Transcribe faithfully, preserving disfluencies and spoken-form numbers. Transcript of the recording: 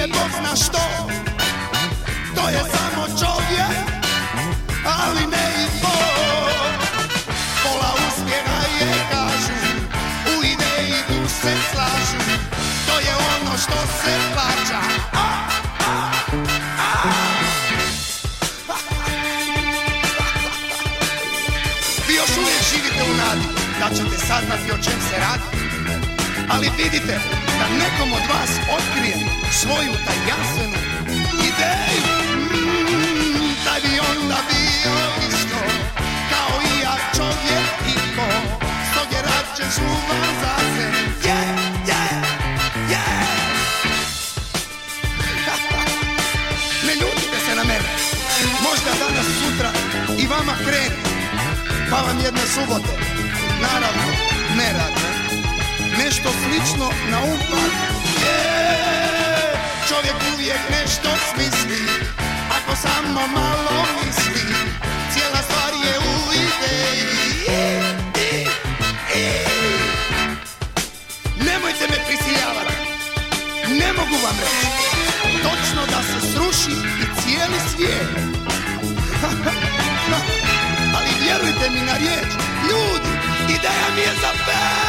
je Bog zna što. To je samo čovjek, ali ne i Bog. Pola uspjeha je, kažu, u ideji tu se slažu. To je ono što se plaća. A, a, a. Vi još uvijek živite u nadi da ćete saznati o čem se radi, ali vidite da nekom od vas otkrije svoju tajanstvenu ideju. Mm, taj bi onda bio isto kao i ja, čovjek i ko. Stog je rađe čuvan za se. Yeah, yeah, yeah. Ne ljutite se na mene. Možda danas sutra i vama krene, pa vam jedne subote, naravno, ne radne, nešto slično na um padne. Yeah, čovjek uvijek nešto smisli, ako samo malo misli. Cijela stvar je u ideji. I, i, i. Nemojte me prisiljavati, ne mogu vam reći točno da se sruši i cijeli svijet. Ali vjerujte mi na riječ, ljudi, ideja mi je za pet.